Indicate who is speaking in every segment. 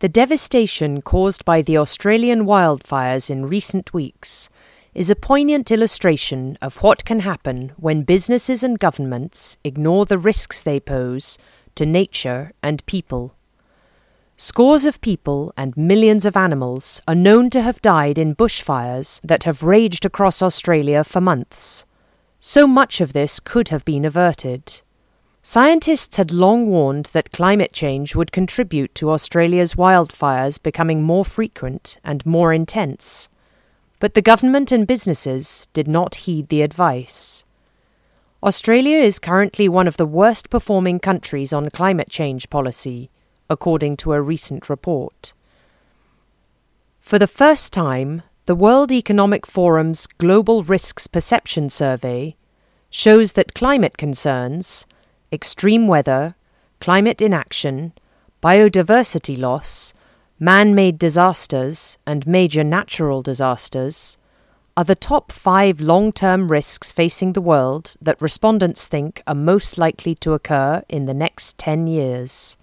Speaker 1: The devastation caused by the Australian wildfires in recent weeks is a poignant illustration of what can happen when businesses and governments ignore the risks they pose to nature and people. Scores of people and millions of animals are known to have died in bushfires that have raged across Australia for months. So much of this could have been averted. Scientists had long warned that climate change would contribute to Australia's wildfires becoming more frequent and more intense, but the government and businesses did not heed the advice. Australia is currently one of the worst performing countries on climate change policy, according to a recent report. For the first time, the World Economic Forum's Global Risks Perception Survey shows that climate concerns, extreme weather, climate inaction, biodiversity loss, man-made disasters, and major natural disasters are the top 5 long-term risks facing the world that respondents think are most likely to occur in the next 10 years.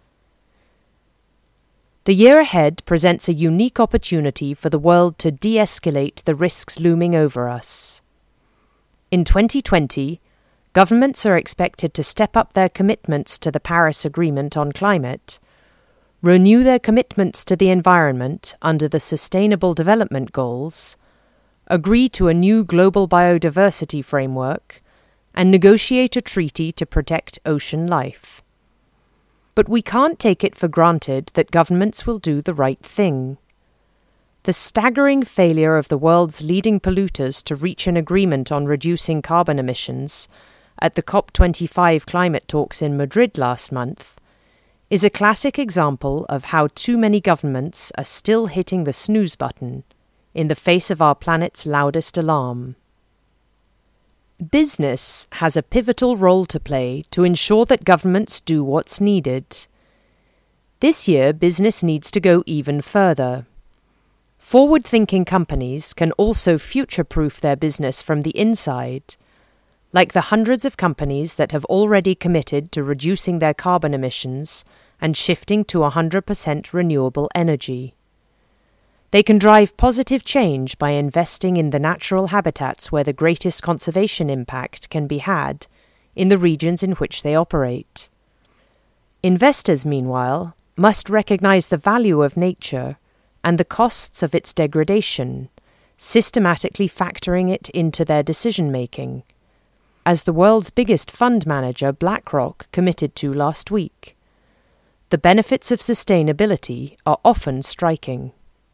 Speaker 1: The year ahead presents a unique opportunity for the world to de-escalate the risks looming over us. In 2020, governments are expected to step up their commitments to the Paris Agreement on climate, renew their commitments to the environment under the Sustainable Development Goals, agree to a new global biodiversity framework, and negotiate a treaty to protect ocean life. But we can't take it for granted that governments will do the right thing. The staggering failure of the world's leading polluters to reach an agreement on reducing carbon emissions at the COP25 climate talks in Madrid last month is a classic example of how too many governments are still hitting the snooze button in the face of our planet's loudest alarm. Business has a pivotal role to play to ensure that governments do what's needed. This year, business needs to go even further. Forward-thinking companies can also future-proof their business from the inside, like the hundreds of companies that have already committed to reducing their carbon emissions and shifting to 100% renewable energy. They can drive positive change by investing in the natural habitats where the greatest conservation impact can be had in the regions in which they operate. Investors, meanwhile, must recognize the value of nature and the costs of its degradation, systematically factoring it into their decision-making, as the world's biggest fund manager, BlackRock, committed to last week. The benefits of sustainability are often striking.